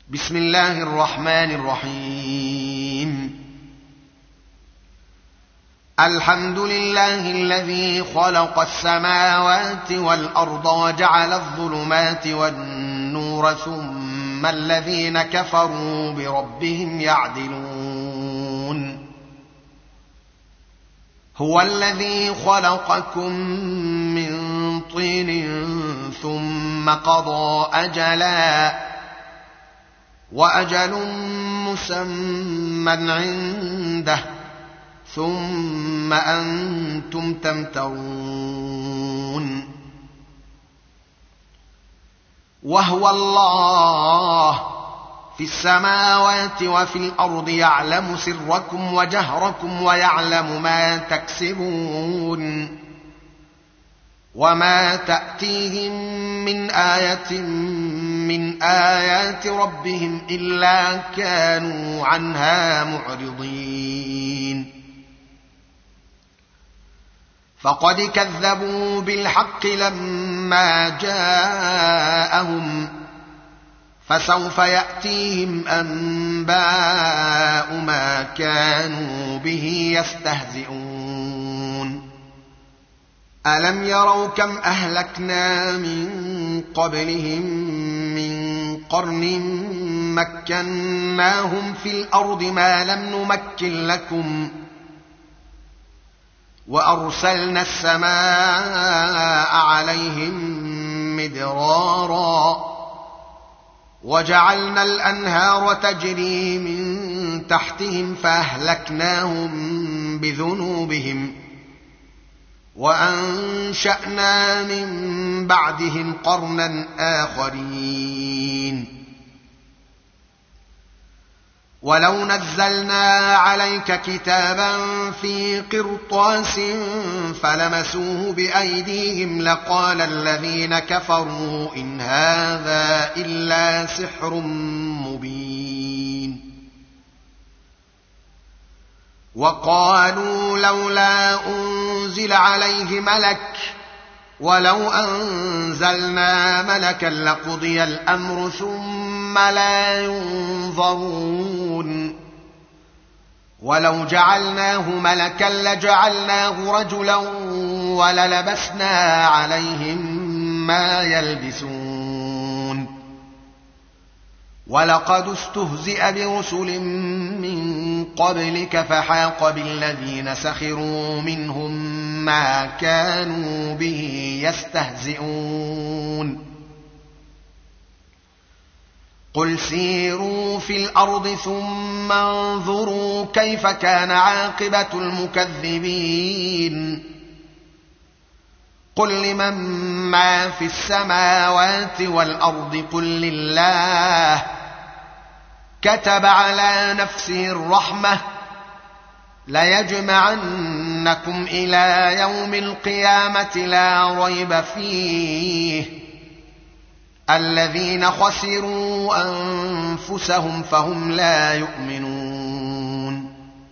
بسم الله الرحمن الرحيم. الحمد لله الذي خلق السماوات والأرض وجعل الظلمات والنور ثم الذين كفروا بربهم يعدلون. هو الذي خلقكم من طين ثم قضى أجلا وأجل مسمى عنده ثم أنتم تمترون. وهو الله في السماوات وفي الأرض يعلم سركم وجهركم ويعلم ما تكسبون. وما تأتيهم من آية من آيات ربهم إلا كانوا عنها معرضين. فقد كذبوا بالحق لما جاءهم فسوف يأتيهم أنباء ما كانوا به يستهزئون. ألم يروا كم أهلكنا من قبلهم من قرن مكناهم في الأرض ما لم نمكن لكم وأرسلنا السماء عليهم مدرارا وجعلنا الأنهار تجري من تحتهم فأهلكناهم بذنوبهم وأنشأنا من بعدهم قرنا آخرين. ولو نزلنا عليك كتابا في قرطاس فلمسوه بأيديهم لقال الذين كفروا إن هذا إلا سحر مبين. وقالوا لولا أنزل عليه ملك ولو أنزلنا ملكا لقضي الأمر ثم لا ينظرون. ولو جعلناه ملكا لجعلناه رجلا وللبسنا عليهم ما يلبسون. ولقد استهزئ برسل من قبلك فحاق بالذين سخروا منهم ما كانوا به يستهزئون. قل سيروا في الأرض ثم انظروا كيف كان عاقبة المكذبين. قل لمن ما في السماوات والأرض قل لله كتب على نفسه الرحمة ليجمعنكم إلى يوم القيامة لا ريب فيه الذين خسروا أنفسهم فهم لا يؤمنون.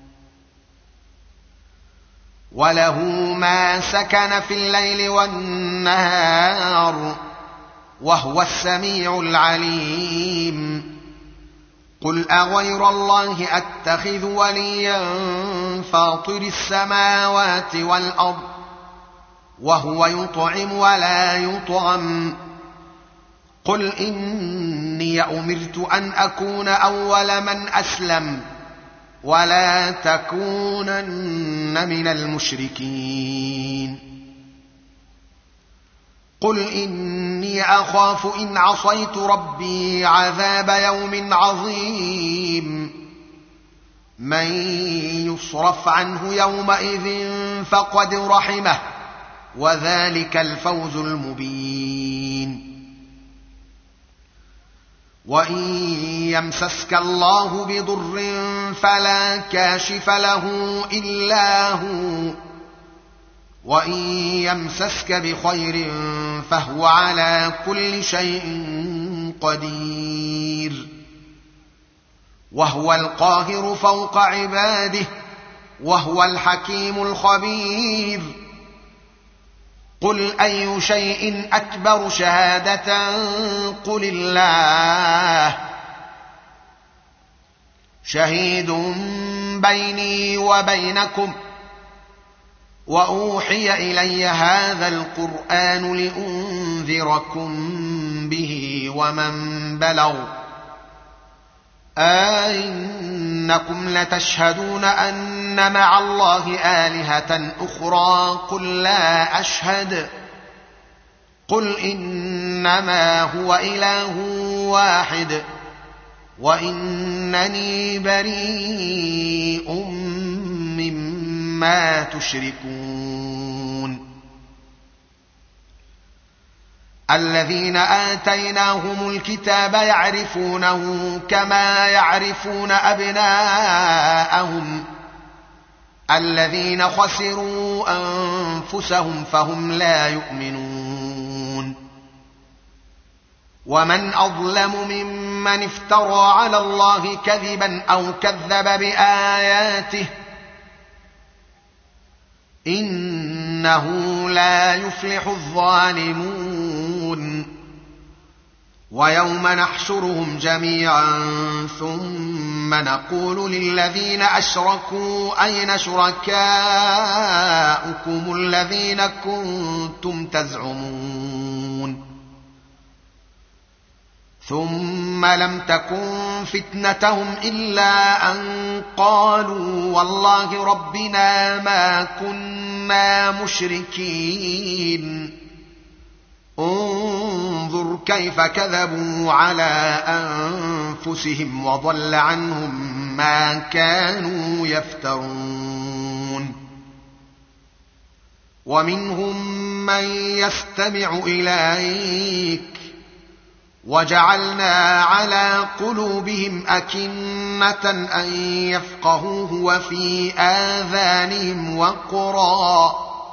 وله ما سكن في الليل والنهار وهو السميع العليم. قل أغير الله أتخذ وليا فاطر السماوات والأرض وهو يطعم ولا يطعم. قل إني أمرت أن أكون أول من أسلم ولا تكونن من المشركين. قل إني أخاف إن عصيت ربي عذاب يوم عظيم. من يصرف عنه يومئذ فقد رحمه وذلك الفوز المبين. وإن يمسسك الله بضر فلا كاشف له إلا هو وإن يمسسك بخير فهو على كل شيء قدير. وهو القاهر فوق عباده وهو الحكيم الخبير. قل أي شيء أكبر شهادة قل الله شهيد بيني وبينكم وأوحي إلي هذا القرآن لأنذركم به ومن بلغ أئنكم لتشهدون أن مع الله آلهة أخرى قل لا أشهد قل إنما هو إله واحد وإنني بريء مما تشركون الذين آتيناهم الكتاب يعرفونه كما يعرفون أبناءهم الذين خسروا أنفسهم فهم لا يؤمنون ومن أظلم ممن افترى على الله كذبا أو كذب بآياته إنه لا يفلح الظالمون ويوم نحشرهم جميعا ثم نقول للذين أشركوا أين شركاؤكم الذين كنتم تزعمون ثم لم تكن فتنتهم إلا أن قالوا والله ربنا ما كنا مشركين انظر كيف كذبوا على أنفسهم وضل عنهم ما كانوا يفترون ومنهم من يستمع إليك وجعلنا على قلوبهم أكنة أن يفقهوه وفي آذانهم وقرا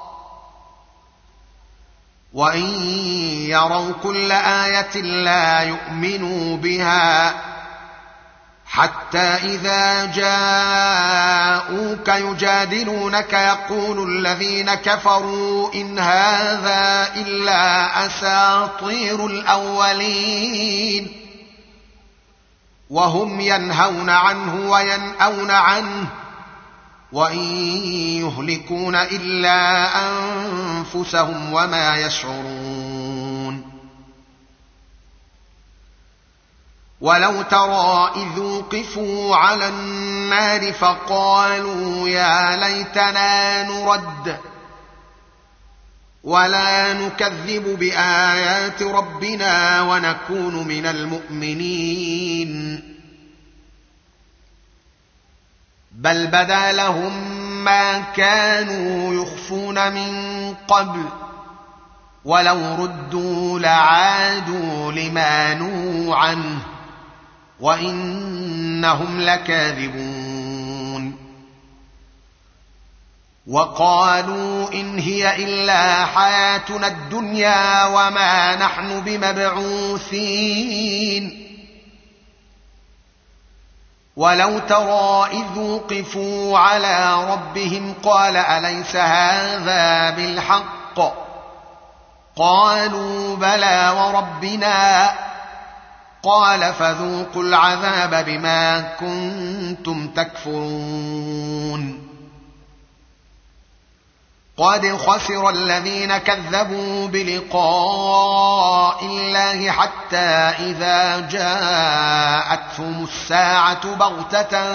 وإن يروا كل آية لا يؤمنوا بها حتى إذا جاءوك يجادلونك يقول الذين كفروا إن هذا إلا أساطير الأولين وهم ينهون عنه وينأون عنه وإن يهلكون إلا أنفسهم وما يشعرون ولو ترى إذ وقفوا على النار فقالوا يا ليتنا نرد ولا نكذب بآيات ربنا ونكون من المؤمنين بل بدا لهم ما كانوا يخفون من قبل ولو ردوا لعادوا لما نهوا عنه وإنهم لكاذبون وقالوا إن هي إلا حياتنا الدنيا وما نحن بمبعوثين ولو ترى إذ وقفوا على ربهم قال أليس هذا بالحق قالوا بلى وربنا قال فذوقوا العذاب بما كنتم تكفرون قد خسر الذين كذبوا بلقاء الله حتى إذا جاءتهم الساعة بغتة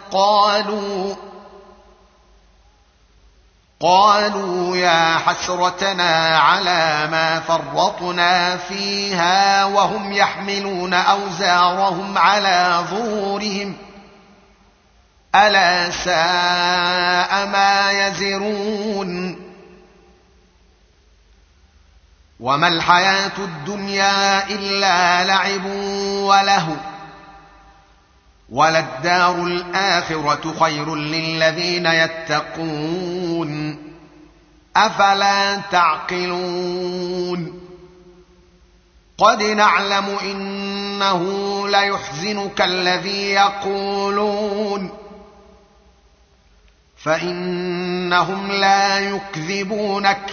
قالوا يا حسرتنا على ما فرطنا فيها وهم يحملون أوزارهم على ظهورهم ألا ساء ما يزرون وما الحياة الدنيا إلا لعب ولهو وللدار الآخرة خير للذين يتقون أفلا تعقلون قد نعلم إنه ليحزنك الذي يقولون فإنهم لا يكذبونك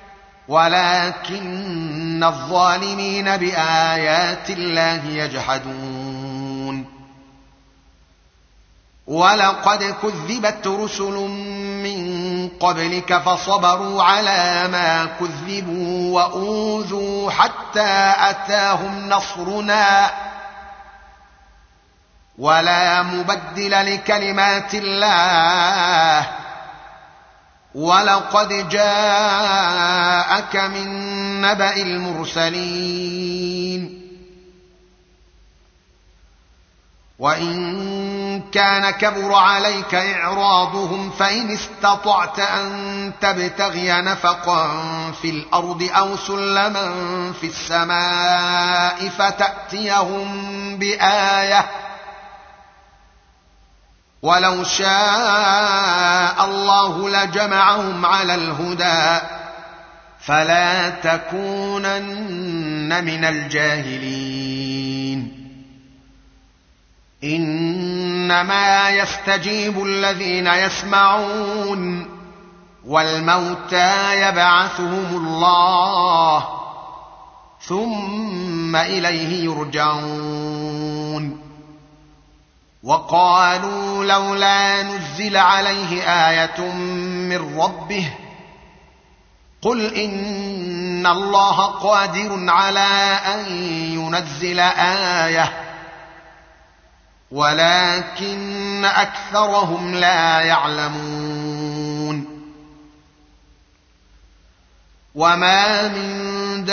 ولكن الظالمين بآيات الله يجحدون ولقد كذبت رسل من قبلك فصبروا على ما كذبوا وأوذوا حتى أتاهم نصرنا ولا مبدل لكلمات الله ولقد جاءك من نبأ المرسلين وإن كان كبر عليك إعراضهم فإن استطعت أن تبتغي نفقا في الأرض أو سلما في السماء فتأتيهم بآية ولو شاء الله لجمعهم على الهدى فلا تكونن من الجاهلين إنما يستجيب الذين يسمعون والموتى يبعثهم الله ثم إليه يرجعون وقالوا لولا نزل عليه آية من ربه قل إن الله قادر على أن ينزل آية ولكن أكثرهم لا يعلمون وما من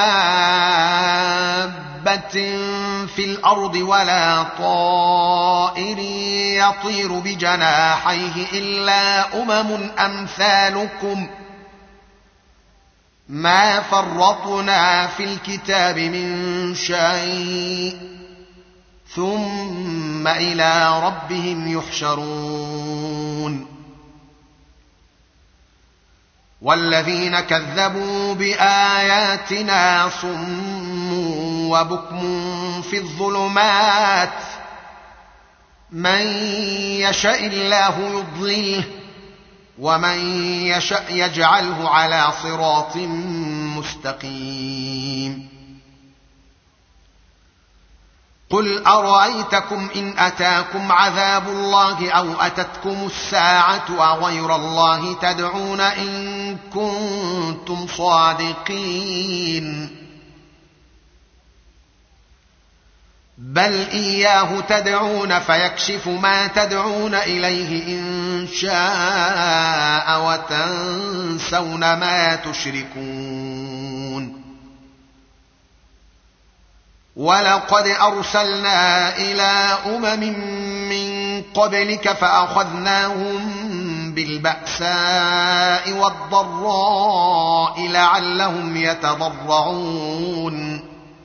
دابة في الأرض ولا طائر يطير بجناحيه إلا أمثالكم ما فرطنا في الكتاب من شيء ثم إلى ربهم يحشرون والذين كذبوا بآياتنا صم وبكم في الظلمات من يشاء الله يضلله ومن يشاء يجعله على صراط مستقيم قل أرأيتكم إن أتاكم عذاب الله أو أتتكم الساعة أغير الله تدعون إن كنتم صادقين بل إياه تدعون فيكشف ما تدعون إليه إن شاء وتنسون ما تشركون ولقد أرسلنا إلى من قبلك فأخذناهم بالبأساء والضراء لعلهم يتضرعون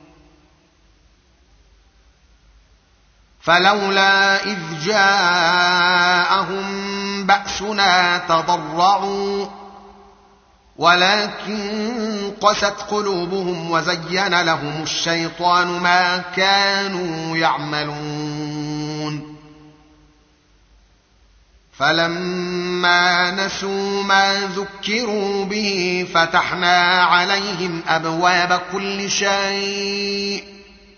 فلولا إذ جاءهم بأسنا تضرعوا ولكن قست قلوبهم وزين لهم الشيطان ما كانوا يعملون فلما نسوا ما ذكروا به فتحنا عليهم أبواب كل شيء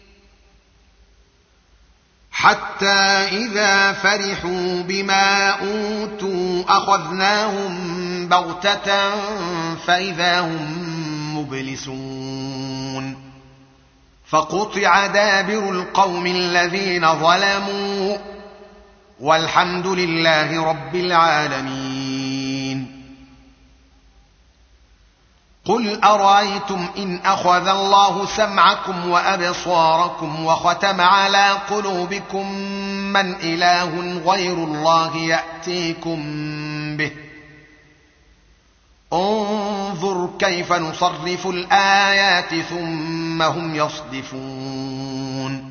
حتى إذا فرحوا بما أوتوا أخذناهم بغتة فإذا هم مبلسون فقطع دابر القوم الذين ظلموا والحمد لله رب العالمين قل أرأيتم إن أخذ الله سمعكم وأبصاركم وختم على قلوبكم من إله غير الله يأتيكم به انظر كيف نصرف الآيات ثم هم يصدفون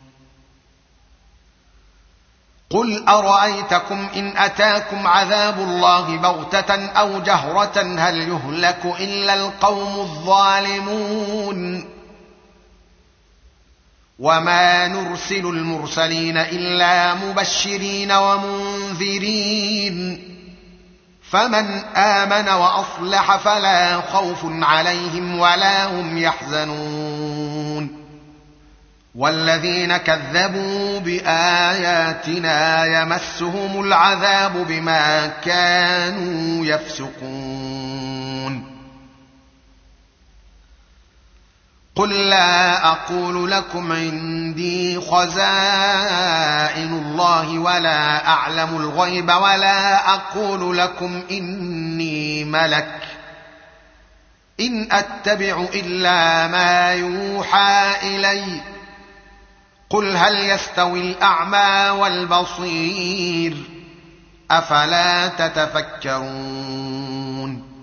قل أرأيتكم إن أتاكم عذاب الله بغتة أو جهرة هل يهلك إلا القوم الظالمون وما نرسل المرسلين إلا مبشرين ومنذرين فمن آمن وأصلح فلا خوف عليهم ولا هم يحزنون والذين كذبوا بآياتنا يمسهم العذاب بما كانوا يفسقون قل لا أقول لكم عندي خزائن الله ولا أعلم الغيب ولا أقول لكم إني ملك إن أتبع إلا ما يوحى إلي قل هل يستوي الأعمى والبصير أفلا تتفكرون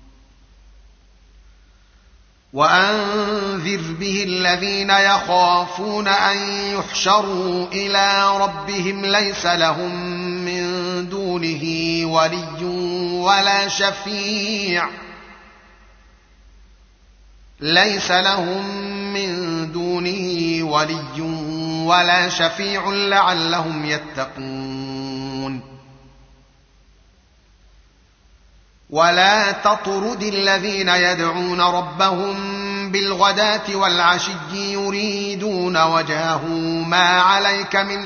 وأنذر به الذين يخافون أن يحشروا إلى ربهم ليس لهم من دونه ولي ولا شفيع لعلهم يتقون ولا تطرد الذين يدعون ربهم بالغداة والعشي يريدون وجهه ما عليك من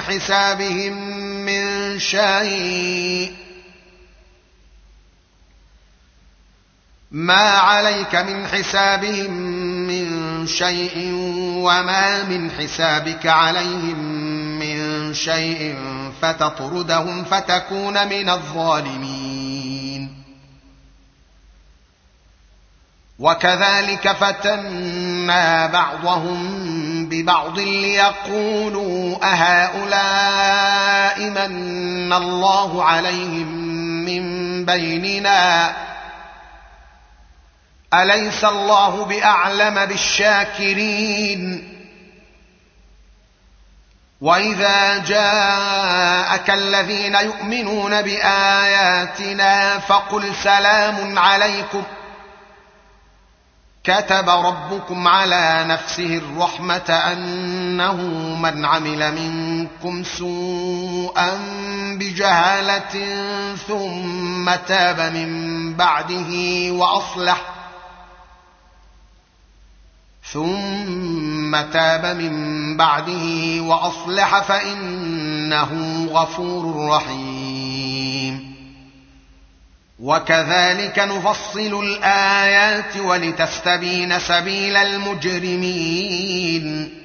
حسابهم من شيء وما من حسابك عليهم من شيء فتطردهم فتكون من الظالمين وكذلك فتنا بعضهم ببعض ليقولوا أهؤلاء من الله عليهم من بيننا أليس الله بأعلم بالشاكرين وإذا جاءك الذين يؤمنون بآياتنا فقل سلام عليكم كتب ربكم على نفسه الرحمة أنه من عمل منكم سوءا بجهالة ثم تاب من بعده وأصلح فإنه غفور رحيم وكذلك نفصل الآيات ولتستبين سبيل المجرمين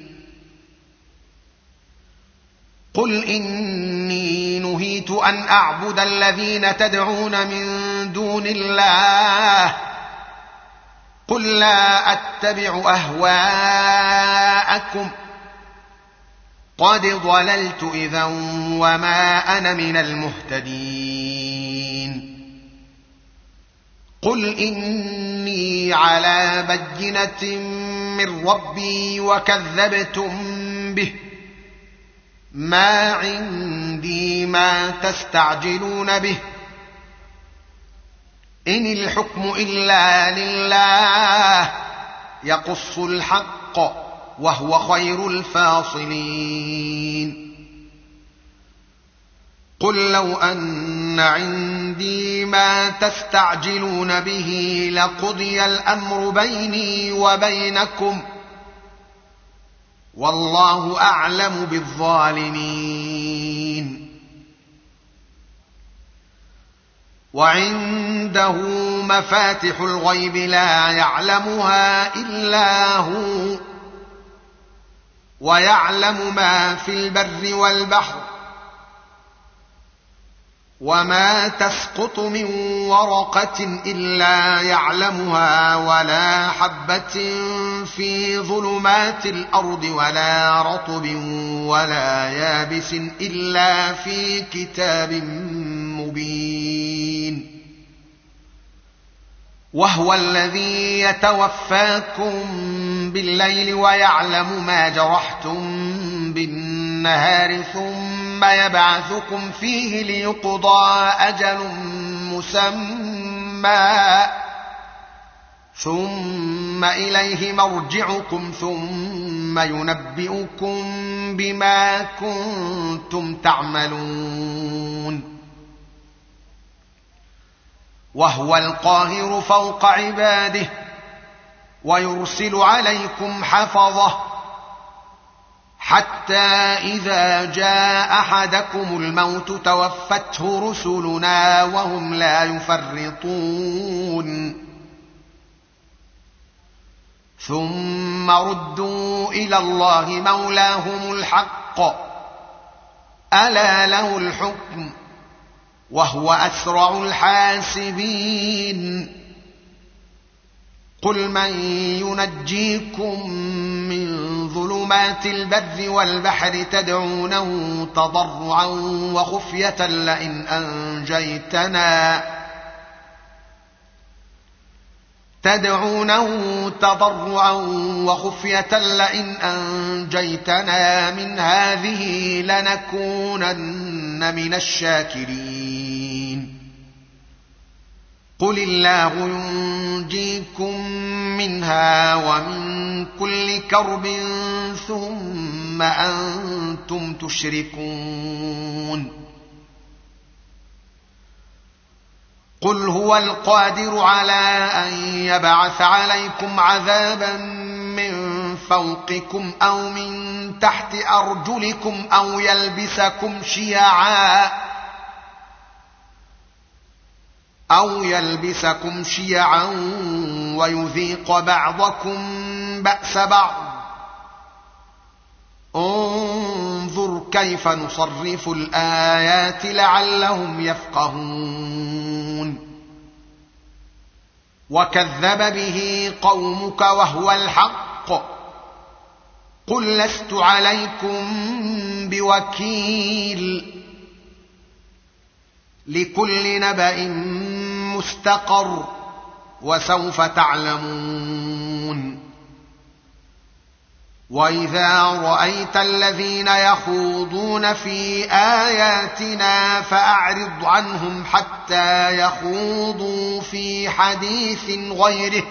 قل إني نهيت أن أعبد الذين تدعون من دون الله قل لا أتبع أهواءكم قد ضللت إذا وما أنا من المهتدين قل إني على بينة من ربي وكذبتم به ما عندي ما تستعجلون به إن الحكم إلا لله يقص الحق وهو خير الفاصلين قل لو أن عندي ما تستعجلون به لقضي الأمر بيني وبينكم والله أعلم بالظالمين وعنده مفاتح الغيب لا يعلمها إلا هو ويعلم ما في البر والبحر وما تسقط من ورقة إلا يعلمها ولا حبة في ظلمات الأرض ولا رطب ولا يابس إلا في كتاب مبين وهو الذي يتوفاكم بالليل ويعلم ما جرحتم بالنهار ثم يبعثكم فيه ليقضى أجل مسمى ثم إليه مرجعكم ثم ينبئكم بما كنتم تعملون وهو القاهر فوق عباده ويرسل عليكم حفظه حتى إذا جاء أحدكم الموت توفته رسلنا وهم لا يفرطون ثم ردوا إلى الله مولاهم الحق ألا له الحكم وهو أسرع الحاسبين قل من ينجيكم من ظلمات البر والبحر تدعونه تضرعا وخفية لئن أنجيتنا من هذه لنكونن من الشاكرين قل الله ينجيكم منها ومن كل كرب ثم أنتم تشركون قل هو القادر على أن يبعث عليكم عذابا من فوقكم أو من تحت أرجلكم أو يلبسكم شيعا ويذيق بعضكم بأس بعض انظر كيف نصرف الآيات لعلهم يفقهون وكذب به قومك وهو الحق قل لست عليكم بوكيل لكل نبأ مستقر وسوف تعلمون وإذا رأيت الذين يخوضون في آياتنا فأعرض عنهم حتى يخوضوا في حديث غيره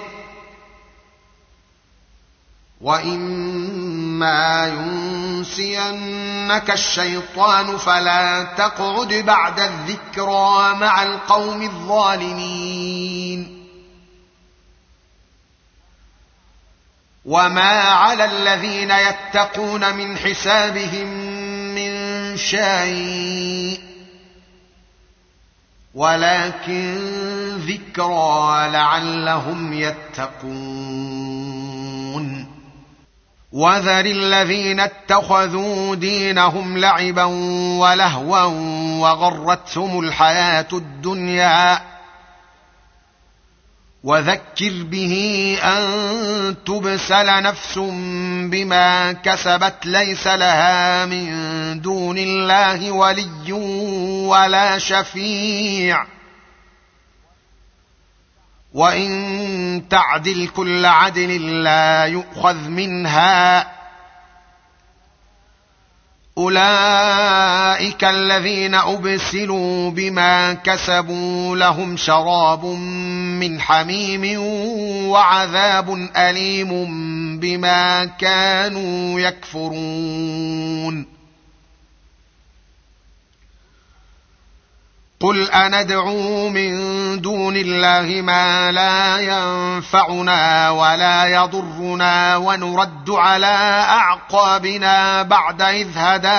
وإما ينسينك الشيطان فلا تقعد بعد الذكرى مع القوم الظالمين وما على الذين يتقون من حسابهم من شيء ولكن ذكرى لعلهم يتقون وذر الذين اتخذوا دينهم لعبا ولهوا وغرتهم الحياة الدنيا وذكر به أن تبسل نفس بما كسبت ليس لها من دون الله ولي ولا شفيع وإن تعدل كل عدل لا يؤخذ منها أولئك الذين أبسلوا بما كسبوا لهم شراب من حميم وعذاب أليم بما كانوا يكفرون قل أندعو من دون الله ما لا ينفعنا ولا يضرنا ونرد على أعقابنا بعد إذ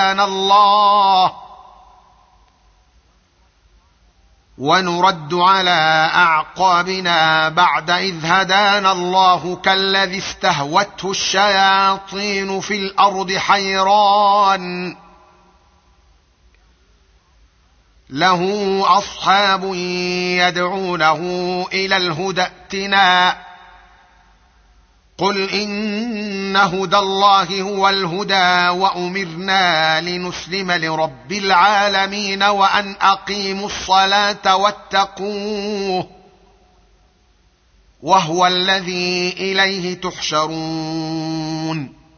هدانا الله كالذي استهوته الشياطين في الأرض حيران له أصحاب يدعونه إلى الهدى ائتنا قل إن هدى الله هو الهدى وأمرنا لنسلم لرب العالمين وأن أقيموا الصلاة واتقوه وهو الذي إليه تحشرون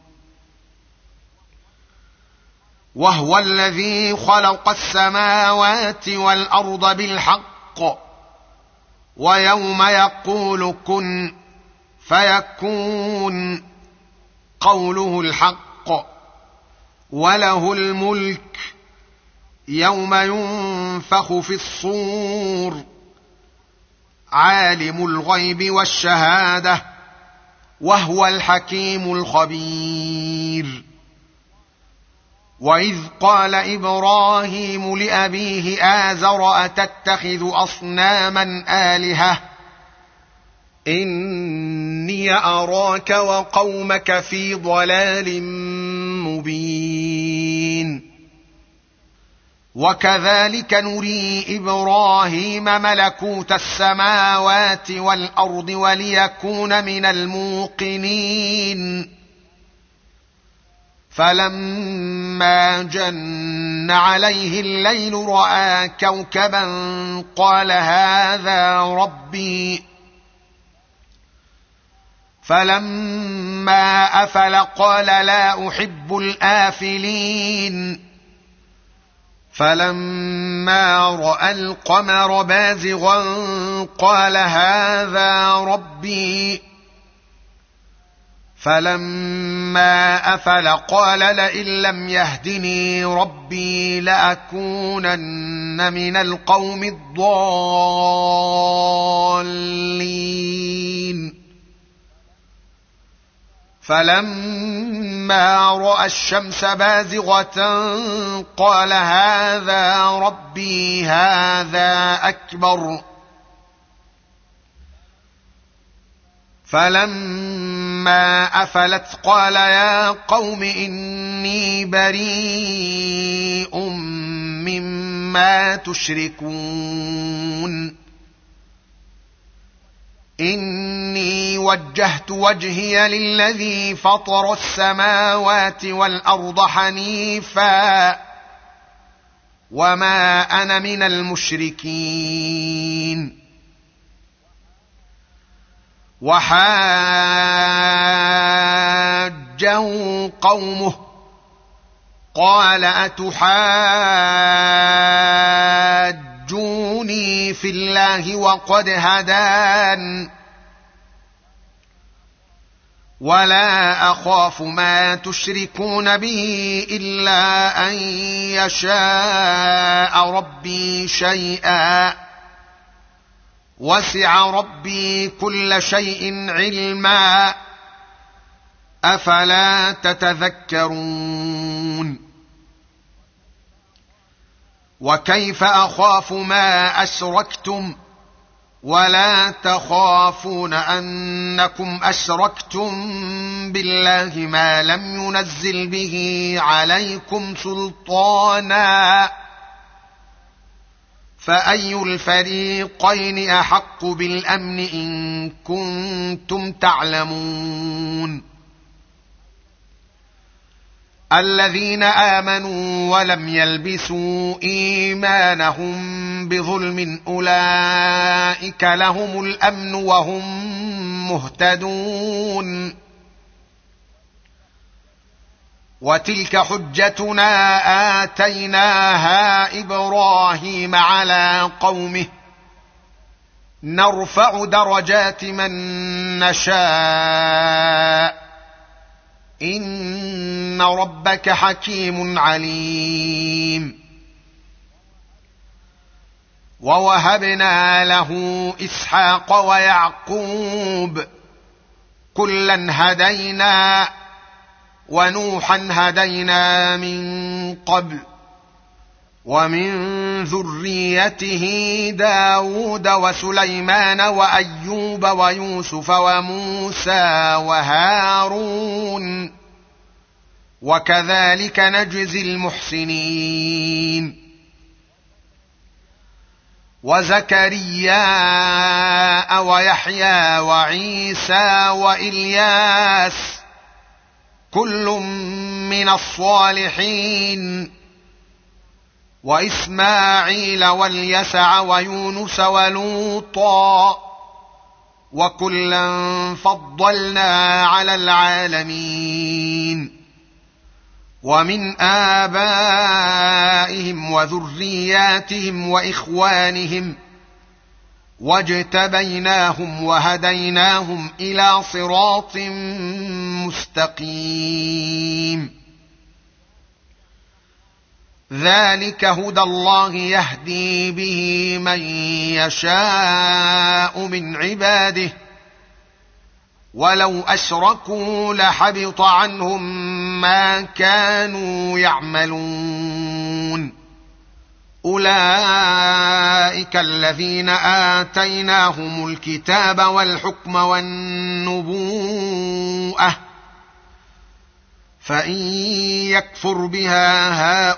وهو الذي خلق السماوات والأرض بالحق ويوم يقول كن فيكون قوله الحق وله الملك يوم ينفخ في الصور عالم الغيب والشهادة وهو الحكيم الخبير وإذ قال إبراهيم لأبيه آزر أتتخذ أصناما آلهة إني أراك وقومك في ضلال مبين وكذلك نري إبراهيم ملكوت السماوات والأرض وليكون من الموقنين فلما جن عليه الليل رأى كوكبا قال هذا ربي فلما أفل قال لا أحب الآفلين فلما رأى القمر بازغا قال هذا ربي فلما أفل قال لئن لم يهدني ربي لأكونن من القوم الضالين فلما رأى الشمس بازغة قال هذا ربي هذا أكبر فلما أفلت قال يا قوم إني بريء مما تشركون إني وجهت وجهي للذي فطر السماوات والأرض حنيفا وما أنا من المشركين وحاجه قومه قال أتحاجوني في الله وقد هدان ولا أخاف ما تشركون به إلا أن يشاء ربي شيئا وسع ربي كل شيء علما أفلا تتذكرون وكيف أخاف ما أشركتم ولا تخافون أنكم أشركتم بالله ما لم ينزل به عليكم سلطانا فأي الفريقين أحق بالأمن إن كنتم تعلمون الذين آمنوا ولم يلبسوا إيمانهم بظلم أولئك لهم الأمن وهم مهتدون وتلك حجتنا آتيناها إبراهيم على قومه نرفع درجات من نشاء إن ربك حكيم عليم ووهبنا له إسحاق ويعقوب كلا هدينا ونوحا هدينا من قبل ومن ذريته داود وسليمان وأيوب ويوسف وموسى وهارون وكذلك نجزي المحسنين وزكريا ويحيى وعيسى وإلياس كل من الصالحين وإسماعيل واليسع ويونس ولوطا وكلا فضلنا على العالمين ومن آبائهم وذرياتهم وإخوانهم واجتبيناهم وهديناهم إلى صراط مستقيم ذلك هدى الله يهدي به من يشاء من عباده ولو أشركوا لحبط عنهم ما كانوا يعملون. أولئك الذين آتيناهم الكتاب والحكم والنبوءة، فإن يكفر بها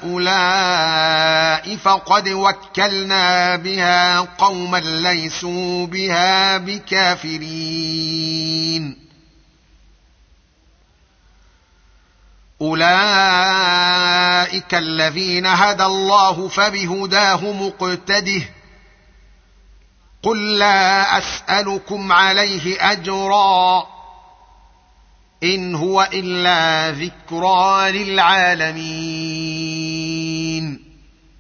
هؤلاء فقد وكلنا بها قوما ليسوا بها بكافرين. أولئك الذين هدى الله فبهداه مقتده. قل لا أسألكم عليه أجرا إن هو إلا ذكرى للعالمين.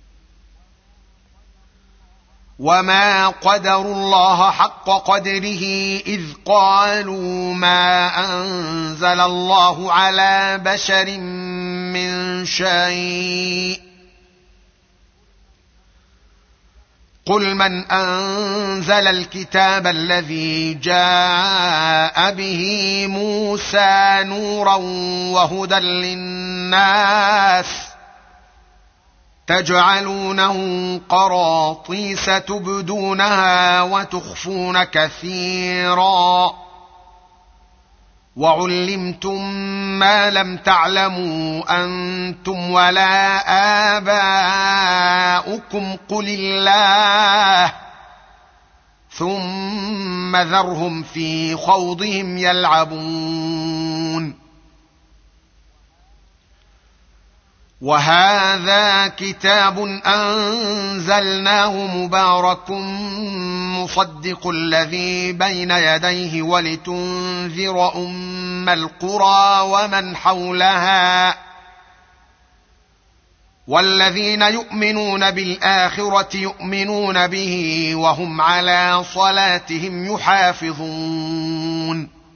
وما قدروا الله حق قدره إذ قالوا ما أنزل الله على بشر من شيء. قل من أنزل الكتاب الذي جاء به موسى نورا وهدى للناس تجعلونه قراطيس تبدونها وتخفون كثيرا وعلمتم ما لم تعلموا أنتم ولا آباؤكم قل الله ثم ذرهم في خوضهم يلعبون. وهذا كتاب أنزلناه مبارك مصدق الذي بين يديه ولتنذر أم القرى ومن حولها والذين يؤمنون بالآخرة يؤمنون به وهم على صلاتهم يحافظون.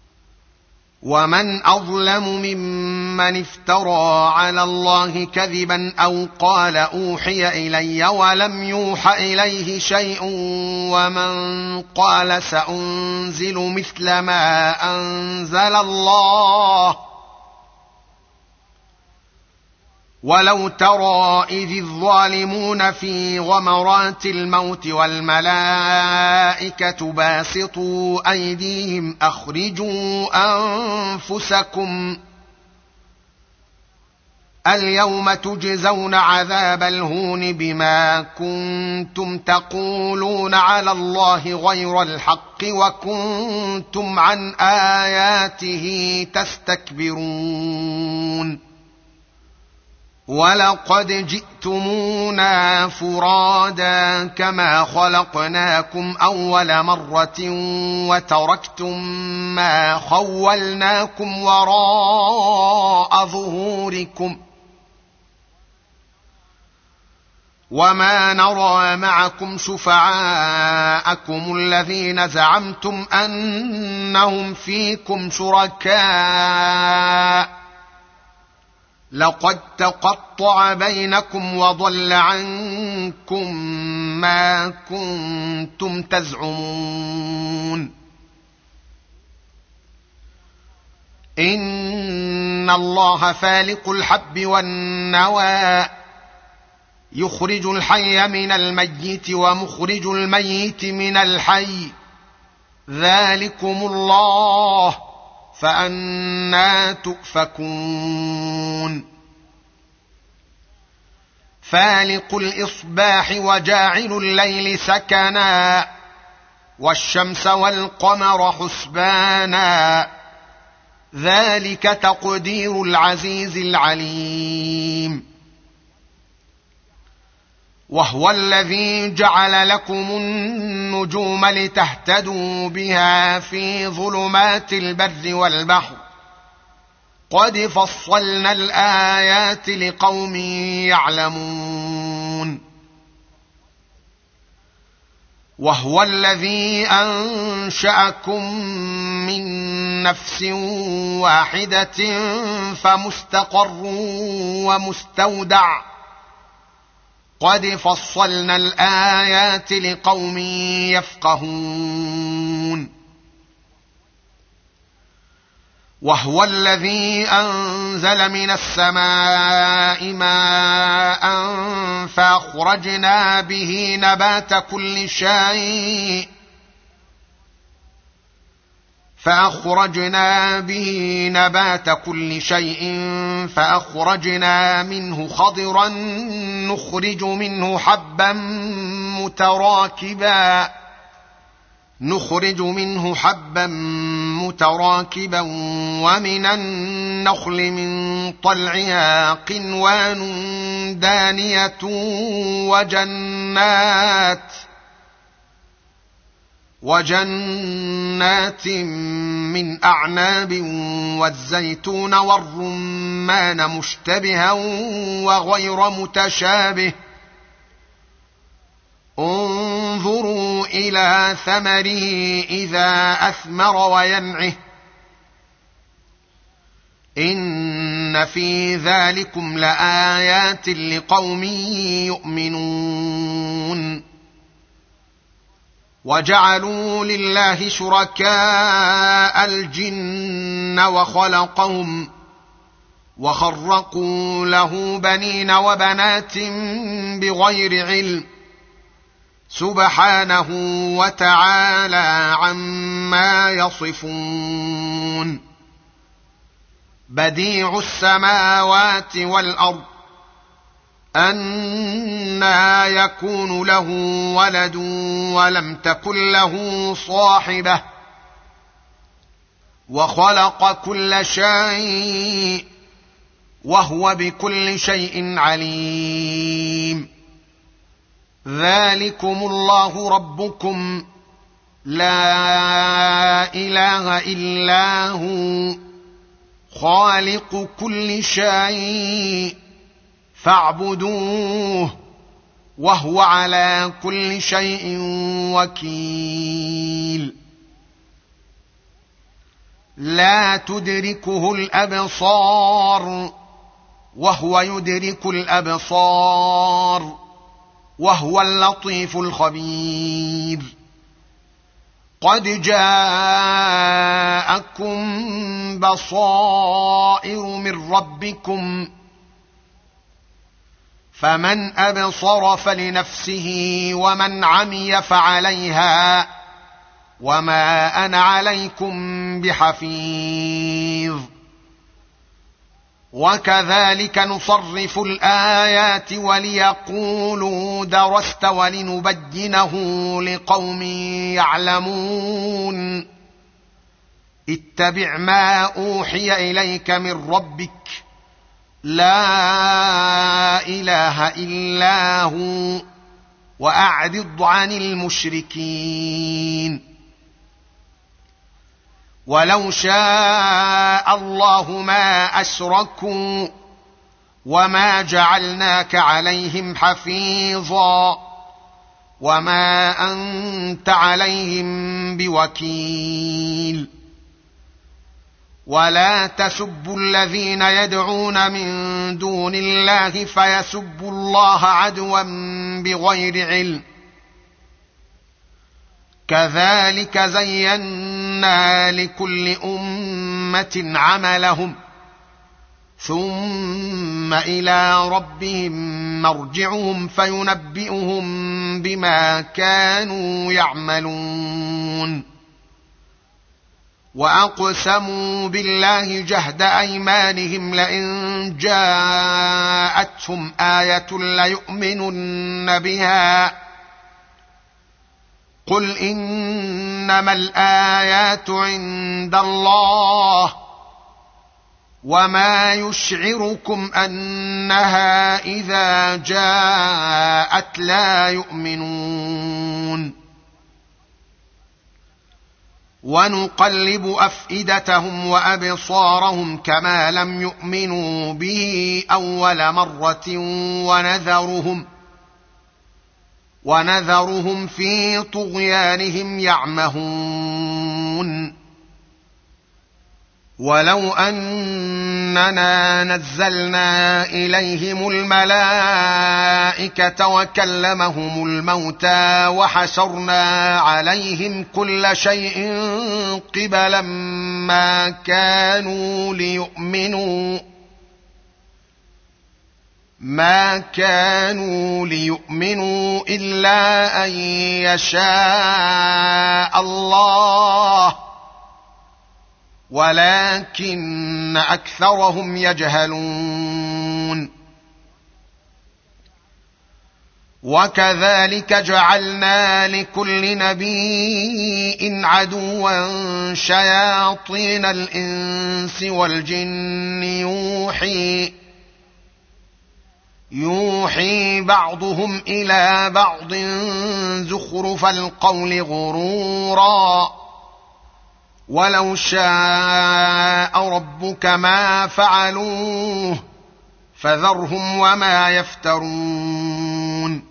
ومن أظلم ممن افترى على الله كذبا أو قال أوحي إلي ولم يوح إليه شيء ومن قال سأنزل مثل ما أنزل الله. ولو ترى إذ الظالمون في غمرات الموت والملائكة باسطوا أيديهم أخرجوا أنفسكم اليوم تجزون عذاب الهون بما كنتم تقولون على الله غير الحق وكنتم عن آياته تستكبرون. ولقد جئتمونا فرادا كما خلقناكم أول مرة وتركتم ما خولناكم وراء ظهوركم وما نرى معكم شفعاءكم الذين زعمتم أنهم فيكم شركاء لقد تقطع بينكم وضل عنكم ما كنتم تزعمون. إن الله فالق الحب والنوى يخرج الحي من الميت ومخرج الميت من الحي ذلكم الله فأنى تؤفكون. فالق الإصباح وجاعل الليل سكنا والشمس والقمر حسبانا ذلك تقدير العزيز العليم. وهو الذي جعل لكم النجوم لتهتدوا بها في ظلمات البر والبحر قد فصلنا الآيات لقوم يعلمون. وهو الذي أنشأكم من نفس واحدة فمستقر ومستودع قد فصلنا الآيات لقوم يفقهون. وهو الذي أنزل من السماء ماء فأخرجنا به نبات كل شيء فأخرجنا منه خضرا نخرج منه حبا متراكبا ومن النخل من طلعها قنوان دانية وجنات من أعناب والزيتون والرمان مشتبها وغير متشابه انظروا إلى ثمره إذا أثمر وينعه إن في ذلكم لآيات لقوم يؤمنون وجعلوا لله شركاء الجن وخرقوا له بنين وبنات بغير علم سبحانه وتعالى عما يصفون بديع السماوات والأرض أنى يكون له ولد ولم تكن له صاحبة وخلق كل شيء وهو بكل شيء عليم ذلكم الله ربكم لا إله إلا هو خالق كل شيء فاعبدوه وهو على كل شيء وكيل لا تدركه الأبصار وهو يدرك الأبصار وهو اللطيف الخبير قد جاءكم بصائر من ربكم فمن أبصر فلنفسه ومن عمي فعليها وما أنا عليكم بحفيظ وكذلك نصرف الآيات وليقولوا درست ولنبينه لقوم يعلمون اتبع ما أوحي إليك من ربك لا إله إلا هو وأعرض عن المشركين ولو شاء الله ما أشركوا وما جعلناك عليهم حفيظا وما أنت عليهم بوكيل ولا تسبوا الذين يدعون من دون الله فيسبوا الله عدوا بغير علم كذلك زينا لكل أمة عملهم ثم إلى ربهم مرجعهم فينبئهم بما كانوا يعملون وأقسموا بالله جهد أيمانهم لئن جاءتهم آية ليؤمنن بها قل إنما الآيات عند الله وما يشعركم أنها إذا جاءت لا يؤمنون ونقلب أفئدتهم وأبصارهم كما لم يؤمنوا به أول مرة ونذرهم في طغيانهم يعمهون ولو أننا نزلنا إليهم الملائكة وكلمهم الموتى وحشرنا عليهم كل شيء قبلا ما كانوا ليؤمنوا إلا أن يشاء الله ولكن أكثرهم يجهلون. وكذلك جعلنا لكل نبي عدوا شياطين الإنس والجن يوحي بعضهم إلى بعض زخرف القول غرورا ولو شاء ربك ما فعلوه فذرهم وما يفترون.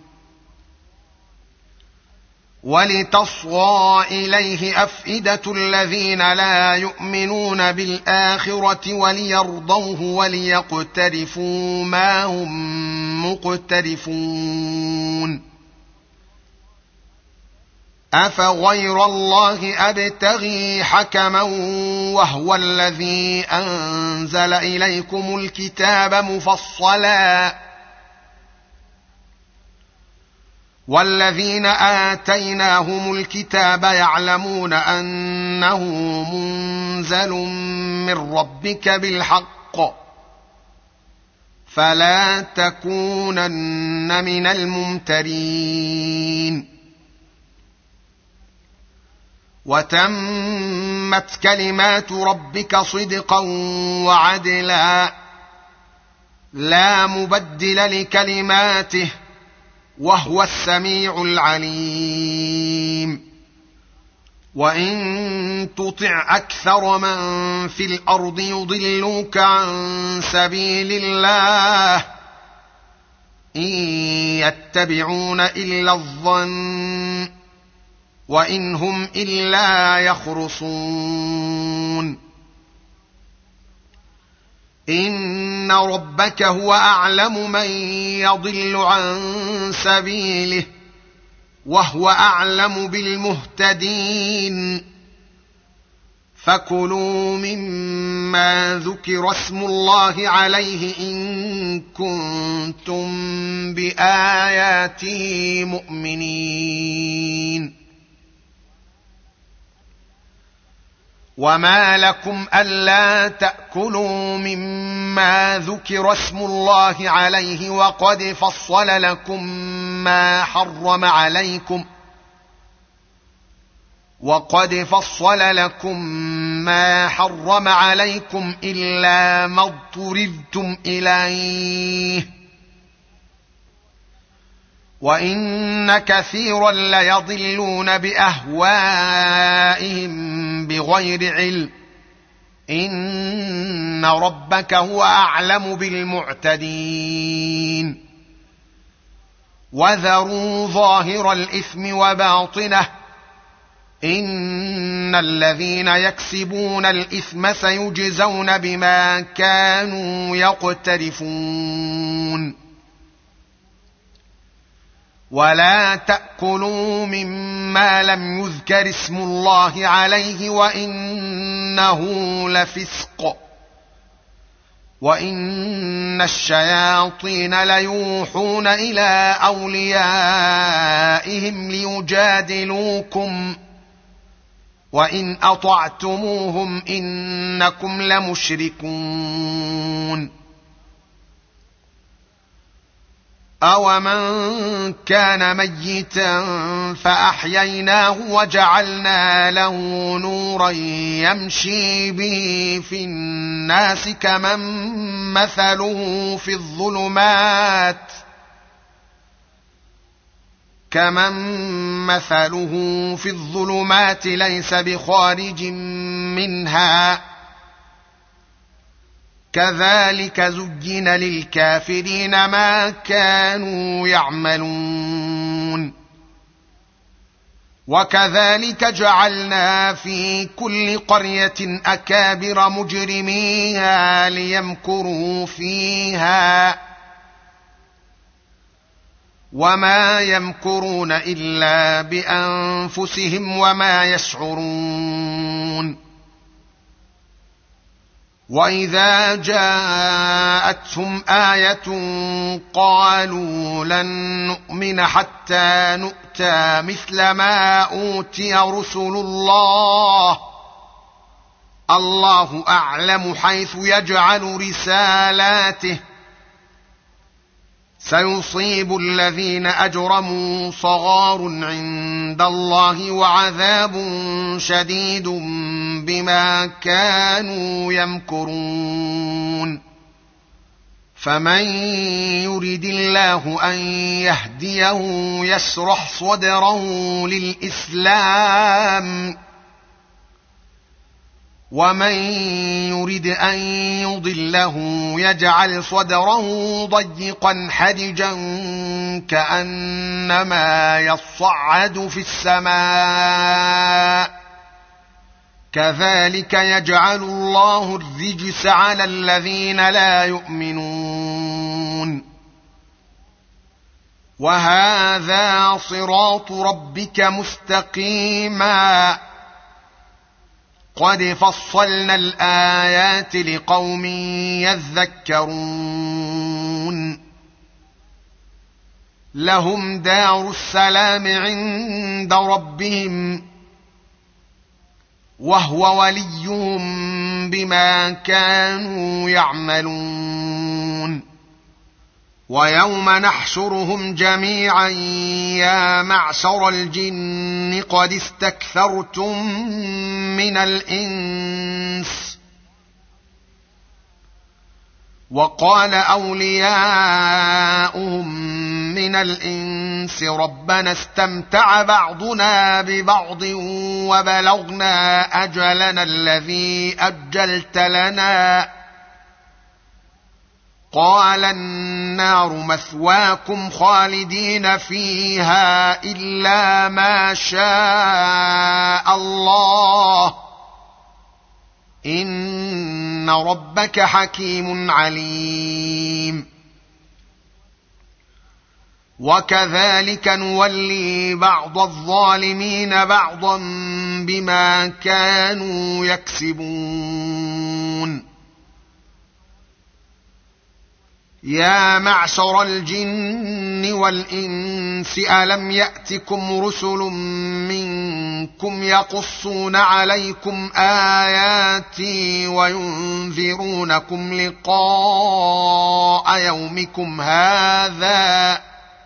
ولتصغى إليه أفئدة الذين لا يؤمنون بالآخرة وليرضوه وليقترفوا ما هم مقترفون. أفغير الله أبتغي حكما وهو الذي أنزل إليكم الكتاب مفصلا والذين آتيناهم الكتاب يعلمون أنه منزل من ربك بالحق فلا تكونن من الممترين. وتمت كلمات ربك صدقا وعدلا لا مبدل لكلماته وهو السميع العليم. وإن تطع أكثر من في الأرض يضلوك عن سبيل الله إن يتبعون إلا الظن وإن هم إلا يخرصون. إن ربك هو أعلم من يضل عن سبيله وهو أعلم بالمهتدين. فكلوا مما ذكر اسم الله عليه إن كنتم بآياته مؤمنين. وما لكم ألا تأكلوا مما ذكر اسم الله عليه وقد فصل لكم ما حرم عليكم إلا ما اضطررتم إليه وإن كثيرا ليضلون بأهوائهم بغير علم إن ربك هو أعلم بالمعتدين. وذروا ظاهر الإثم وباطنه إن الذين يكسبون الإثم سيجزون بما كانوا يقترفون. ولا تأكلوا مما لم يذكر اسم الله عليه وإنه لفسق وإن الشياطين ليوحون إلى أوليائهم ليجادلوكم وإن أطعتموهم إنكم لمشركون. أومن كان ميتا فأحييناه وجعلنا له نورا يمشي به في الناس كمن مثله في الظلمات ليس بخارج منها كذلك زين للكافرين ما كانوا يعملون. وكذلك جعلنا في كل قرية أكابر مجرميها ليمكروا فيها وما يمكرون إلا بأنفسهم وما يشعرون. وإذا جاءتهم آية قالوا لن نؤمن حتى نؤتى مثل ما أوتي رسل الله الله أعلم حيث يجعل رسالاته سيصيب الذين أجرموا صغار عند الله وعذاب شديد بما كانوا يمكرون. فمن يرد الله أن يهديه يشرح صدره للإسلام ومن يرد أن يضله يجعل صدره ضيقا حرجا كأنما يصعد في السماء كذلك يجعل الله الرجس على الذين لا يؤمنون. وهذا صراط ربك مستقيما قد فصلنا الآيات لقوم يذكرون. لهم دار السلام عند ربهم وهو وليهم بما كانوا يعملون. ويوم نحشرهم جميعا يا معشر الجن قد استكثرتم من الإنس وقال أولياؤهم من الإنس ربنا استمتع بعضنا ببعض وبلغنا أجلنا الذي أجلت لنا قال النار مثواكم خالدين فيها إلا ما شاء الله إن ربك حكيم عليم. وكذلك نولي بعض الظالمين بعضا بما كانوا يكسبون. يا معشر الجن والإنس ألم يأتكم رسل منكم يقصون عليكم آياتي وينذرونكم لقاء يومكم هذا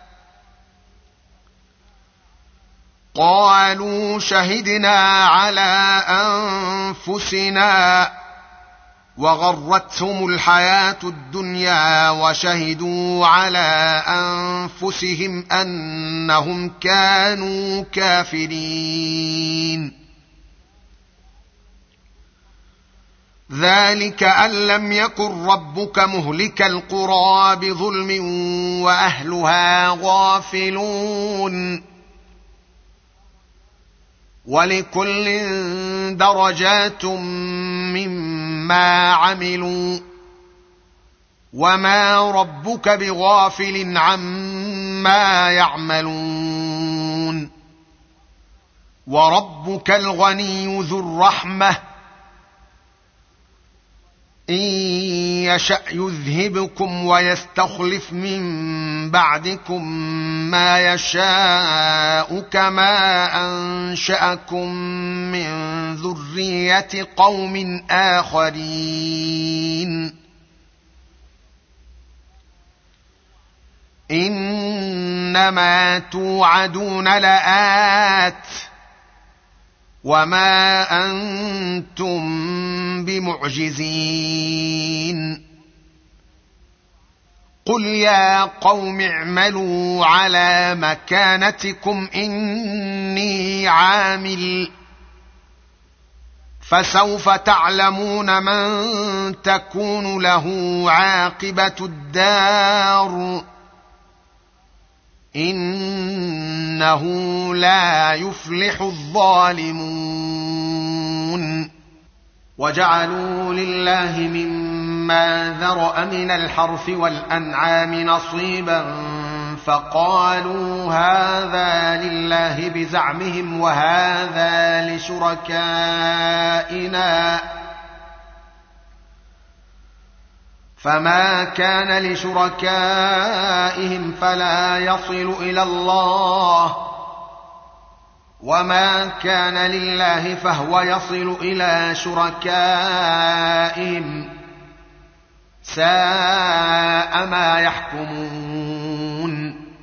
قالوا شهدنا على أنفسنا وغرتهم الحياة الدنيا وشهدوا على أنفسهم أنهم كانوا كافرين. ذلك أن لم يكن ربك مهلك القرى بظلم وأهلها غافلون. ولكل درجات مما عملوا وما ربك بغافل عما يعملون. وربك الغني ذو الرحمة إن يشأ يذهبكم ويستخلف من بعدكم ما يشاء كما أنشأكم من ذرية قوم آخرين. إنما توعدون لآت وما أنتم بمعجزين. قل يا قوم اعملوا على مكانتكم إني عامل فسوف تعلمون من تكون له عاقبة الدار إنه لا يفلح الظالمون. وجعلوا لله مما ذرأ من الحرث والأنعام نصيبا فقالوا هذا لله بزعمهم وهذا لشركائنا، فما كان لشركائهم فلا يصل إلى الله، وما كان لله فهو يصل إلى شركائهم، ساء ما يحكمون.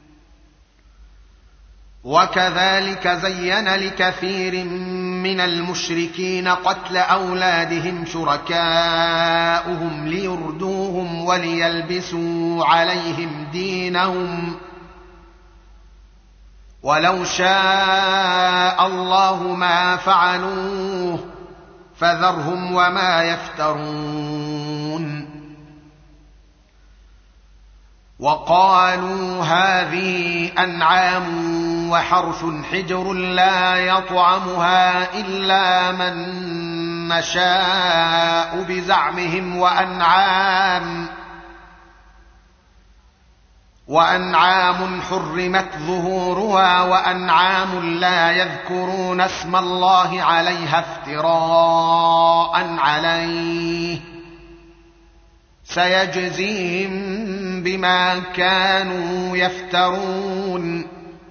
وكذلك زين لكثير من المشركين قتل أولادهم شركاؤهم ليردوهم وليلبسوا عليهم دينهم، ولو شاء الله ما فعلوه فذرهم وما يفترون. وقالوا هذه أنعام وحرث حجر لا يطعمها إلا من نشاء بزعمهم، وأنعام حرمت ظهورها وأنعام لا يذكرون اسم الله عليها افتراء عليه، سيجزيهم بما كانوا يفترون.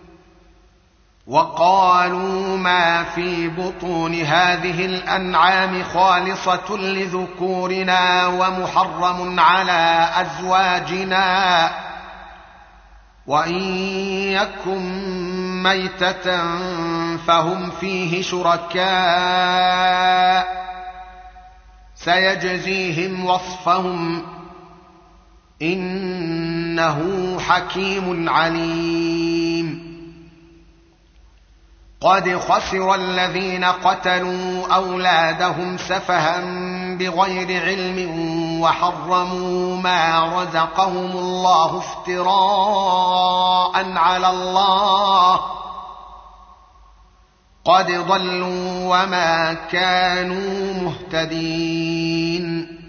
وقالوا ما في بطون هذه الأنعام خالصة لذكورنا ومحرم على أزواجنا، وإن يكن ميتة فهم فيه شركاء، سيجزيهم وصفهم إنه حكيم عليم. قد خسر الذين قتلوا أولادهم سفها بغير علم وحرموا ما رزقهم الله افتراء على الله، قد ضلوا وما كانوا مهتدين.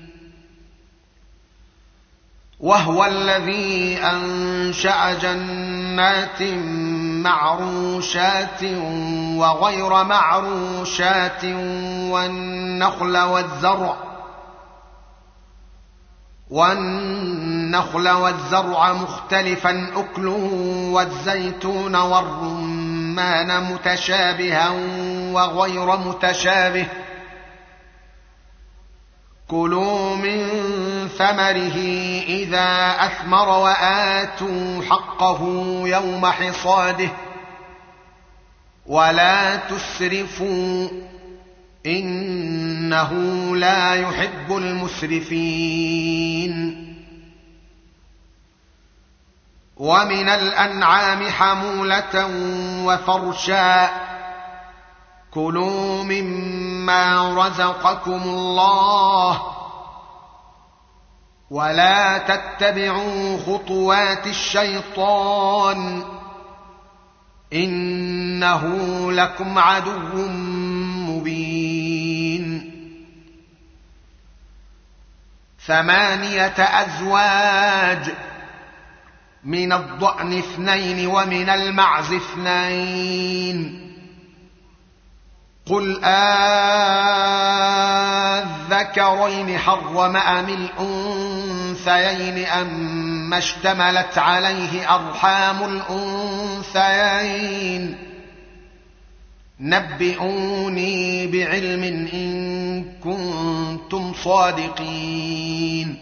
وهو الذي أنشأ جنات معروشات وغير معروشات والنخل والزرع مختلفا أكله والزيتون والرمان متشابها وغير متشابه، كلوا من ثمره إذا أثمر وآتوا حقه يوم حصاده ولا تسرفوا إنه لا يحب المسرفين. ومن الأنعام حمولة وفرشا، كلوا مما رزقكم الله ولا تتبعوا خطوات الشيطان إنه لكم عدو مبين. 8 أزواج، من الضأن 2 ومن المعز 2. قل أذكرين حرم أم الأنثيين أما اشتملت عليه أرحام الأنثيين، نبئوني بعلم إن كنتم صادقين.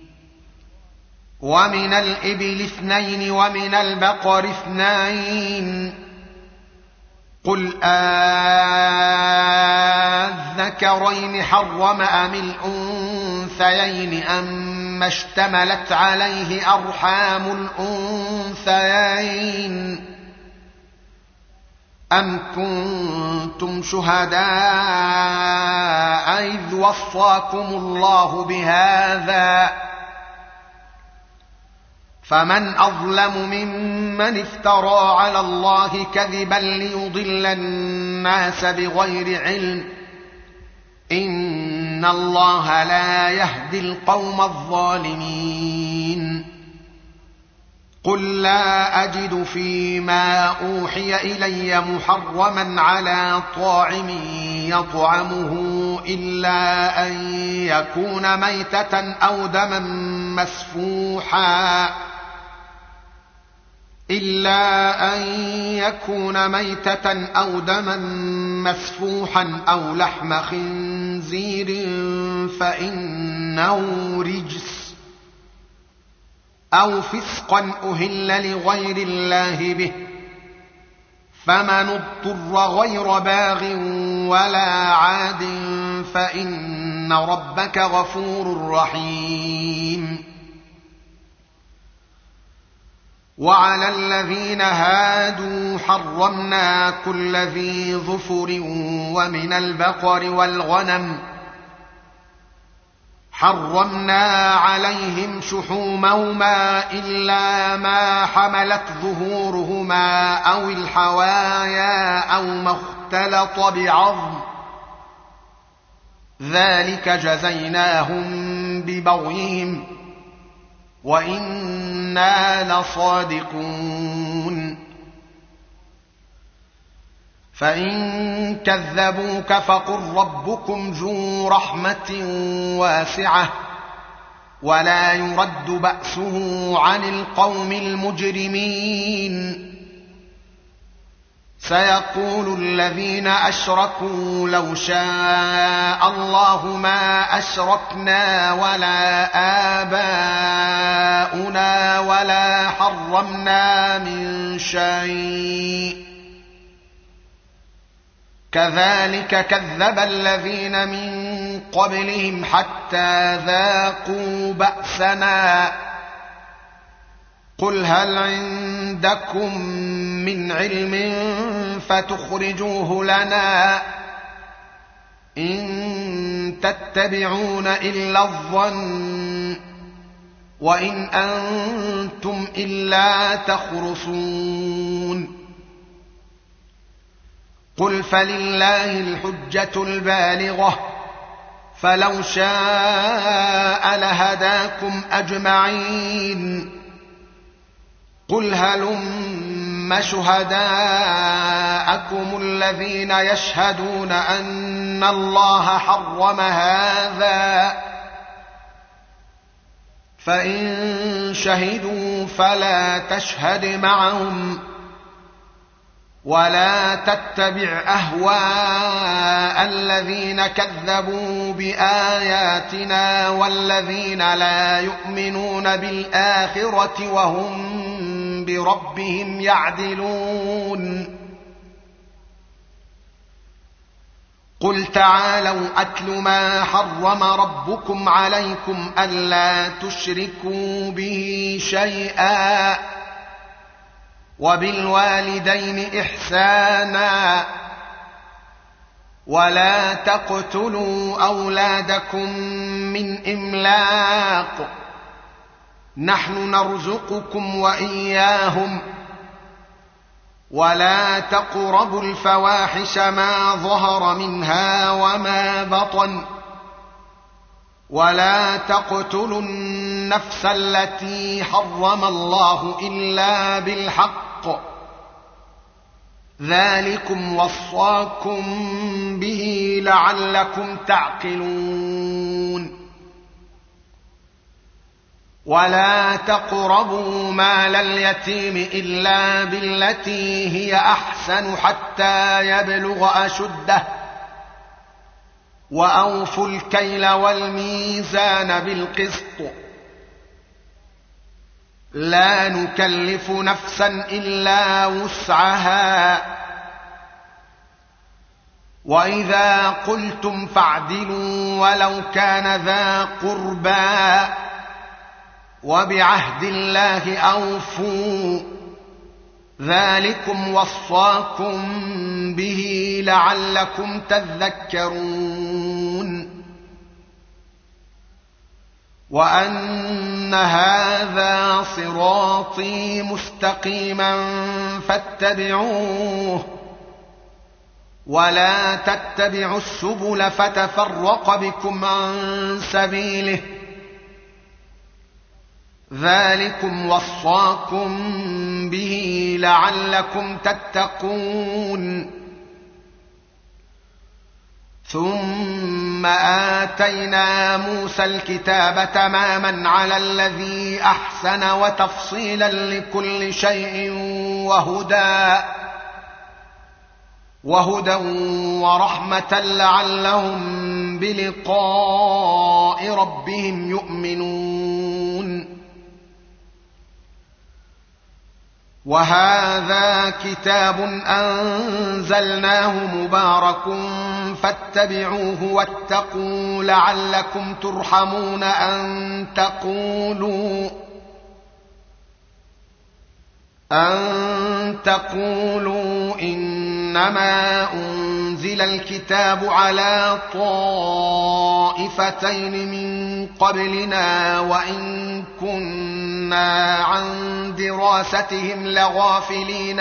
ومن الإبل 2 ومن البقر 2. قل أذكرين حرم أم الأنثيين أما اشتملت عليه أرحام الأنثيين، أم كنتم شهداء إذ وصاكم الله بهذا، فمن أظلم ممن افترى على الله كذبا ليضل الناس بغير علم إن الله لا يهدي القوم الظالمين قل لا أجد فيما أوحي إلي محرما على طاعم يطعمه إلا أن يكون ميتة أو دما مسفوحا أو لحم خنزير فإنه رجس أو فسقا أهل لغير الله به فمن اضطر غير باغ ولا عاد فإن ربك غفور رحيم وعلى الذين هادوا حرمنا كل ذي ظفر ومن البقر والغنم حرمنا عليهم شحومهما إلا ما حملت ظهورهما أو الحوايا أو ما اختلط بعظم ذلك جزيناهم ببغيهم وإنا لصادقون فإن كذبوك فقل ربكم ذو رحمة واسعة ولا يرد بأسه عن القوم المجرمين سيقول الذين أشركوا لو شاء الله ما أشركنا ولا آباؤنا ولا حرمنا من شيء كذلك كذب الذين من قبلهم حتى ذاقوا بأسنا قل هل عندكم من علم فتخرجوه لنا إن تتبعون إلا الظن وإن أنتم إلا تخرصون قل فلله الحجة البالغة فلو شاء لهداكم أجمعين قل هلم شهداءكم الذين يشهدون أن الله حرم هذا فإن شهدوا فلا تشهد معهم ولا تتبع أهواء الذين كذبوا بآياتنا والذين لا يؤمنون بالآخرة وهم بربهم يعدلون قل تعالوا أتل ما حرم ربكم عليكم ألا تشركوا به شيئا وبالوالدين إحسانا ولا تقتلوا أولادكم من إملاق نحن نرزقكم وإياهم ولا تقربوا الفواحش ما ظهر منها وما بطن ولا تقتلوا النفس التي حرم الله إلا بالحق ذلكم وصاكم به لعلكم تعقلون ولا تقربوا مال اليتيم إلا بالتي هي أحسن حتى يبلغ أشده وأوفوا الكيل والميزان بالقسط لا نكلف نفسا إلا وسعها وإذا قلتم فاعدلوا ولو كان ذا قربى وبعهد الله أوفوا ذلكم وصاكم به لعلكم تذكرون وأن وأن هذا صراطي مستقيما فاتبعوه ولا تتبعوا السبل فتفرق بكم عن سبيله ذلكم وصاكم به لعلكم تتقون ثم آتينا موسى الكتاب تماما على الذي أحسن وتفصيلا لكل شيء وهدى ورحمة لعلهم بلقاء ربهم يؤمنون وهذا كتاب أنزلناه مبارك فاتبعوه واتقوا لعلكم ترحمون أن تقولوا إنما أنزل الكتاب على طائفتين من قبلنا وإن كنا عن دراستهم لغافلين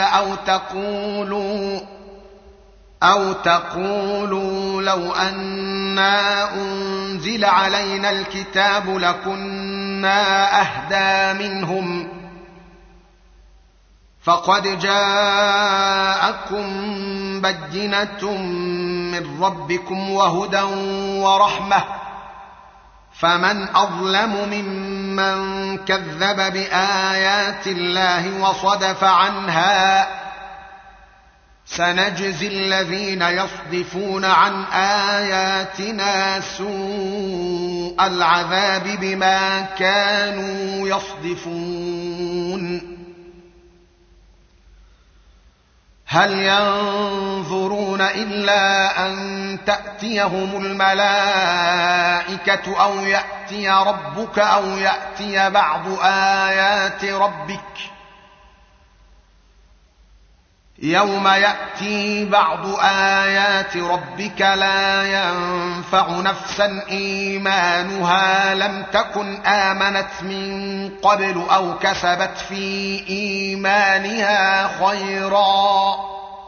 أو تقولوا لو أنا أنزل علينا الكتاب لكنا أهدى منهم فقد جاءكم بينة من ربكم وهدى ورحمة فمن أظلم ممن كذب بآيات الله وصدف عنها سنجزي الذين يصدفون عن آياتنا سوء العذاب بما كانوا يصدفون هل ينظرون إلا أن تأتيهم الملائكة أو يأتي ربك أو يأتي بعض آيات ربك يوم يأتي بعض آيات ربك لا ينفع نفسا إيمانها لم تكن آمنت من قبل أو كسبت في إيمانها خيرا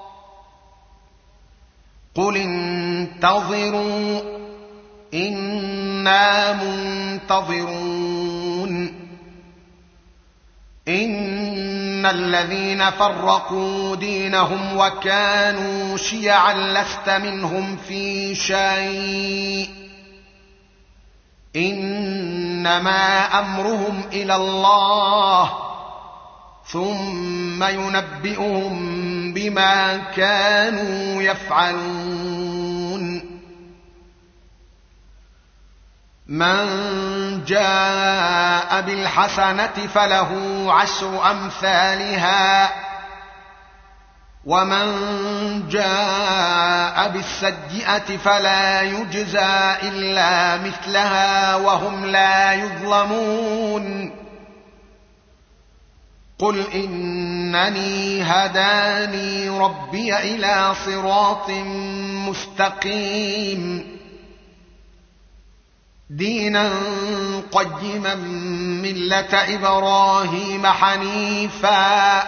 قل انتظروا إنا منتظرون إن الذين فرقوا دينهم وكانوا شيعا لست منهم في شيء إنما أمرهم إلى الله ثم ينبئهم بما كانوا يفعلون من جاء بالحسنة فله عشر أمثالها ومن جاء بالسيئة فلا يجزى إلا مثلها وهم لا يظلمون قل إنني هداني ربي إلى صراط مستقيم دينا قيما ملة إبراهيم حنيفا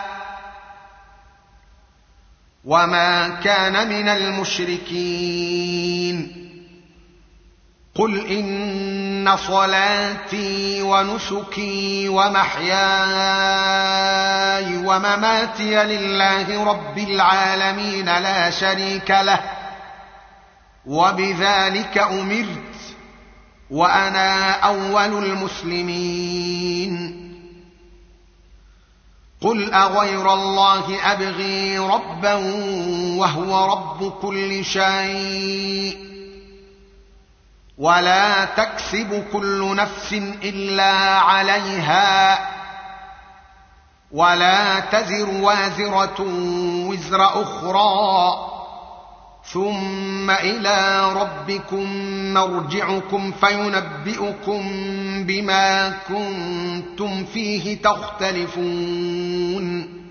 وما كان من المشركين قل إن صلاتي ونسكي ومحياي ومماتي لله رب العالمين لا شريك له وبذلك أمرت وأنا أول المسلمين قل أغير الله أبغي ربا وهو رب كل شيء ولا تكسب كل نفس إلا عليها ولا تزر وازرة وزر أخرى ثم إلى ربكم مرجعكم فينبئكم بما كنتم فيه تختلفون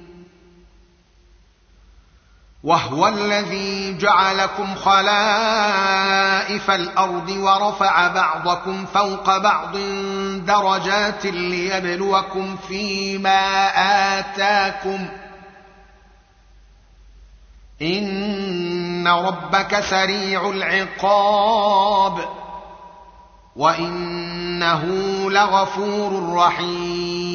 وهو الذي جعلكم خلائف الأرض ورفع بعضكم فوق بعض درجات ليبلوكم فيما آتاكم إن ربك سريع العقاب وإنه لغفور رحيم